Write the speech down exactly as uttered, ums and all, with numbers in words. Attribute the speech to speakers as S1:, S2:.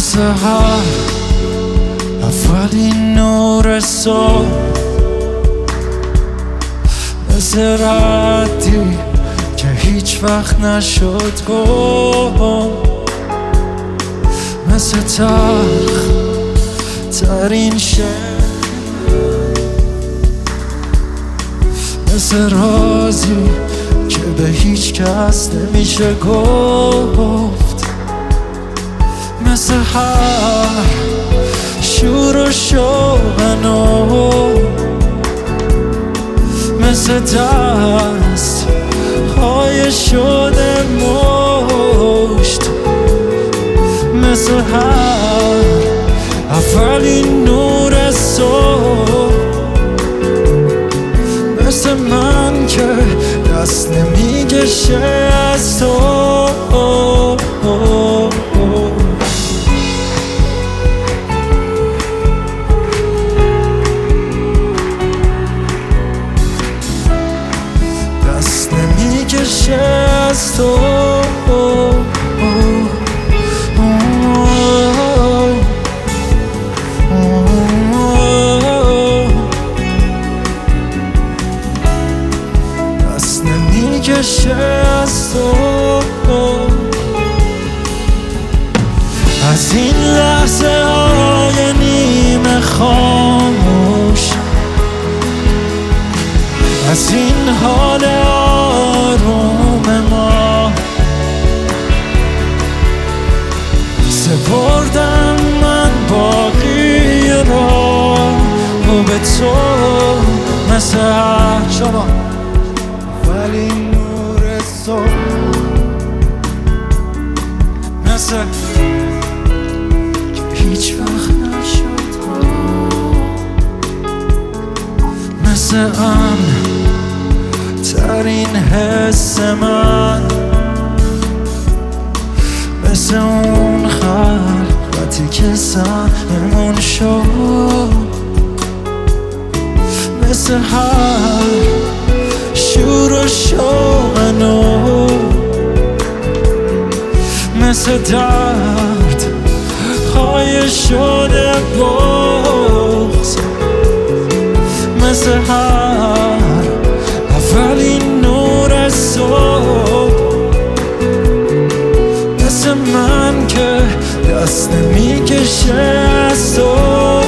S1: مثل هر اولین نور صبح، مثل ردی که هیچ وقت نشد گم، مثل تلخ ترین شعر، مثل رازی که به هیچ کس نمیشه گفت، مثل هر شور و شوق نو، مثل دست های شده مشت، مثل هر اولین نور صبح، مثل من که دست نمیکشه از تو. دست نمیکشه از تو. دست نمیکشه از تو. از این لحظه های نیمه خاموش، از این حال آروم ما، سپردم من باقی را و به تو، مثل هر شما ولی نور صبح، مثل که هیچ وقت نشد، مثل امن ترین حس من، مثل اون خلقتی که سرمون شد، مثل هر شور و شوق نو، مثل درد های شده بغض، مثل هر اولین نور صبح، مثل من که دست نمیکشه از تو.